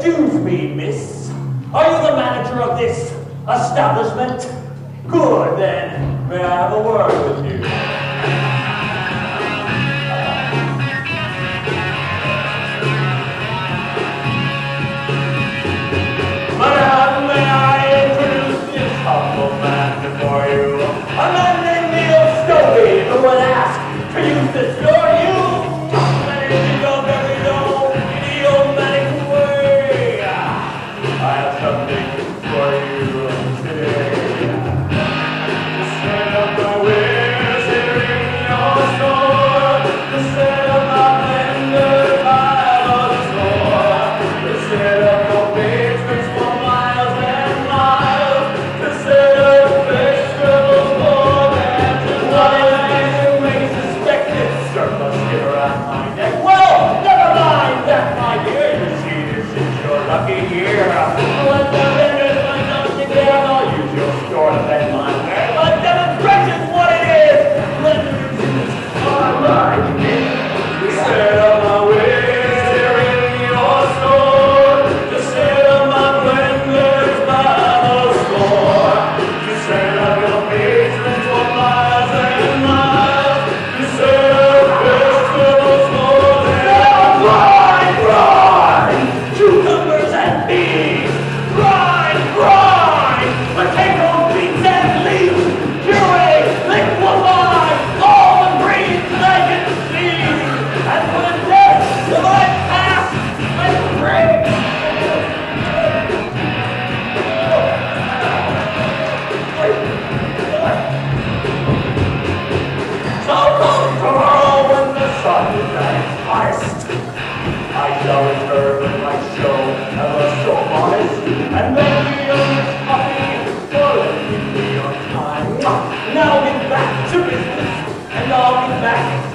Excuse me, miss. Are you the manager of this establishment? Good, then. May I have a word with you? Madam, may I introduce this humble man before you? A man named Neil Stobie, who would ask to use the store you manage your very own idiomatic way. I have something for you today. The set of my wares here in your store. The set of my blender by the store. The set of your patrons for miles and miles. The set of vegetables more than you may suspect it. Surplus here around my neck. Well, never mind that, my dear. You see, this is your lucky year. Let the vendors find something there. I'll use your store to vend my wares. My demonstration's what it is. Let me all right. The set of my wares here in your store. The set of my blenders by the store. The set of your patrons for miles and miles. The set of vegetables more than brine, cucumbers and peas, brine, potatoes, beans and leaves, puree, liquefied, almond greens, egg and cheese, and for the death of my past, my great. So come tomorrow when the sun is at its highest, I shall return with my show ever so modest, and then be on this coffee for letting me on time. Now get back to business, and I'll be back